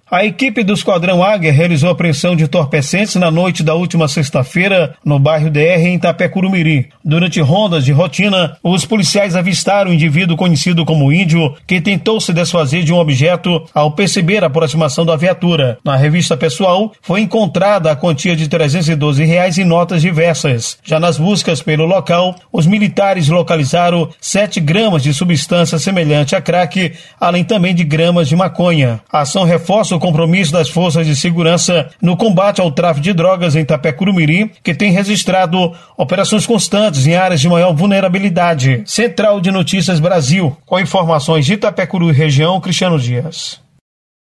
A equipe do Esquadrão Águia realizou a apreensão de entorpecentes na noite da última sexta-feira no bairro DR, em Itapecurumiri. Durante rondas de rotina, os policiais avistaram um indivíduo conhecido como Índio, que tentou se desfazer de um objeto ao perceber a aproximação da viatura. Na revista pessoal, foi encontrada a quantia de R$312 em notas diversas. Já nas buscas pelo local, os militares localizaram 7 gramas de substância semelhante a crack, além também de gramas de maconha. A ação reforça o compromisso das forças de segurança no combate ao tráfico de drogas em Itapecurumiri, que tem registrado operações constantes em áreas de maior vulnerabilidade. Central de Notícias Brasil, com informações de Itapecuru e região, Cristiano Dias.